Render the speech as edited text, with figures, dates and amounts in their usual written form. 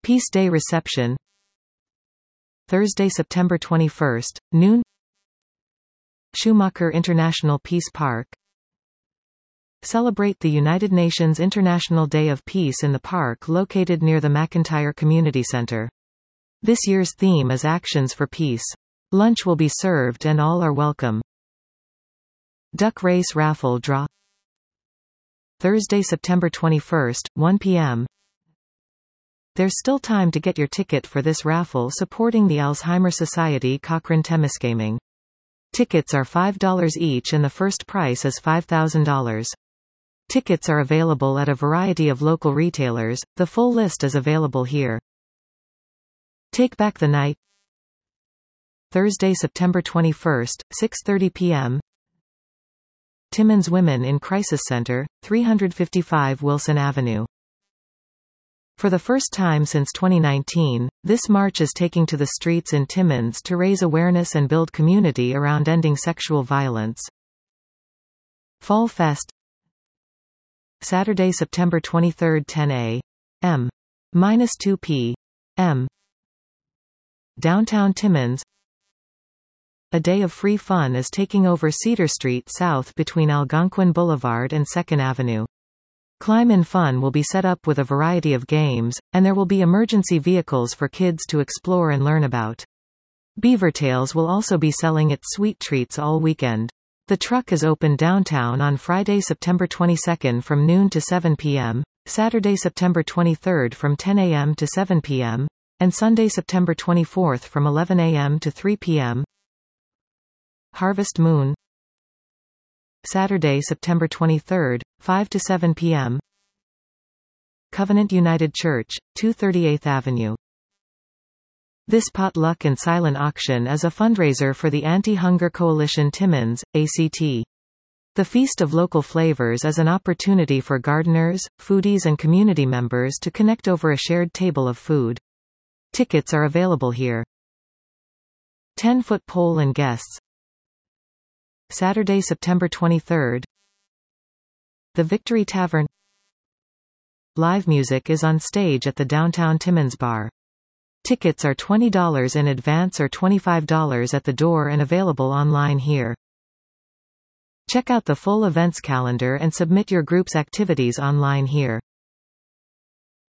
Peace Day Reception. Thursday, September 21st, noon. Schumacher International Peace Park. Celebrate the United Nations International Day of Peace in the park located near the McIntyre Community Center. This year's theme is Actions for Peace. Lunch will be served and all are welcome. Duck Race Raffle Draw. Thursday, September 21st, 1 p.m. There's still time to get your ticket for this raffle supporting the Alzheimer Society Cochrane Temiskaming. Tickets are $5 each and the first price is $5,000. Tickets are available at a variety of local retailers, the full list is available here. Take Back the Night. Thursday, September 21st, 6:30 p.m. Timmins Women in Crisis Center, 355 Wilson Avenue. For the first time since 2019, this march is taking to the streets in Timmins to raise awareness and build community around ending sexual violence. Fall Fest. Saturday, September 23rd, 10 a.m. -2 p.m. Downtown Timmins. A day of free fun is taking over Cedar Street South between Algonquin Boulevard and 2nd Avenue. Climb-in fun will be set up with a variety of games, and there will be emergency vehicles for kids to explore and learn about. Beaver Tails will also be selling its sweet treats all weekend. The truck is open downtown on Friday, September 22nd from noon to 7 p.m., Saturday, September 23rd from 10 a.m. to 7 p.m., and Sunday, September 24th from 11 a.m. to 3 p.m. Harvest Moon. Saturday, September 23rd, 5 to 7 p.m. Covenant United Church, 238th Avenue. This potluck and silent auction is a fundraiser for the Anti-Hunger Coalition Timmins, ACT. The Feast of Local Flavors is an opportunity for gardeners, foodies and community members to connect over a shared table of food. Tickets are available here. 10-foot pole and guests. Saturday, September 23rd. The Victory Tavern. Live music is on stage at the Downtown Timmins Bar. Tickets are $20 in advance or $25 at the door and available online here. Check out the full events calendar and submit your group's activities online here.